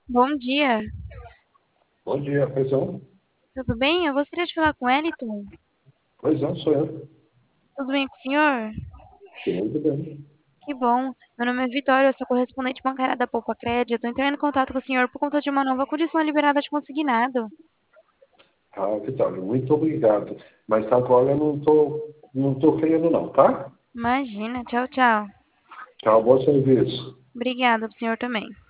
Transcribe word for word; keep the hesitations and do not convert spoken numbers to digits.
Bom dia, Bom dia, pois não? tudo bem? Eu gostaria de falar com o Wellington. Pois não, sou eu. Tudo bem com o senhor? Tudo bem. Que bom. Meu nome é Vitória, eu sou correspondente bancária da Poupa Crédito. Eu tô entrando em contato com o senhor por conta de uma nova condição liberada de consignado. Ah, Vitória, muito obrigado. Mas agora eu não estou não tô querendo não, tá? Imagina, tchau, tchau. Tchau, bom serviço. Obrigada pro senhor também.